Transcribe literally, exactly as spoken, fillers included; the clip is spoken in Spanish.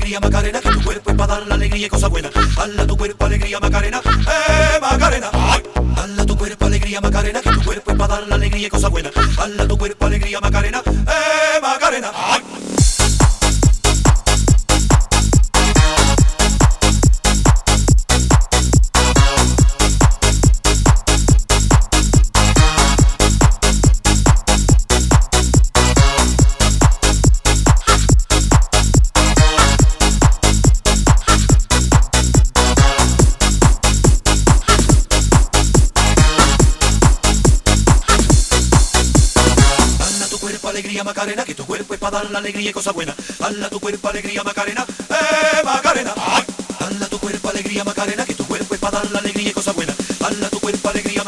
alegría Macarena, que tu cuerpo es para dar la alegría y cosa buena. Dale a tu cuerpo alegría Macarena, eh Macarena. Dale a tu cuerpo alegría Macarena, que tu cuerpo es para dar la alegría y cosa buena. Dale a tu cuerpo alegría Macarena, eh Macarena. Alegría Macarena, que tu cuerpo es para dar la alegría y cosa buena. Dale a tu cuerpo alegría Macarena, eh Macarena. Dale a tu cuerpo alegría Macarena, que tu cuerpo es para dar la alegría y cosa buena. Dale a tu cuerpo alegría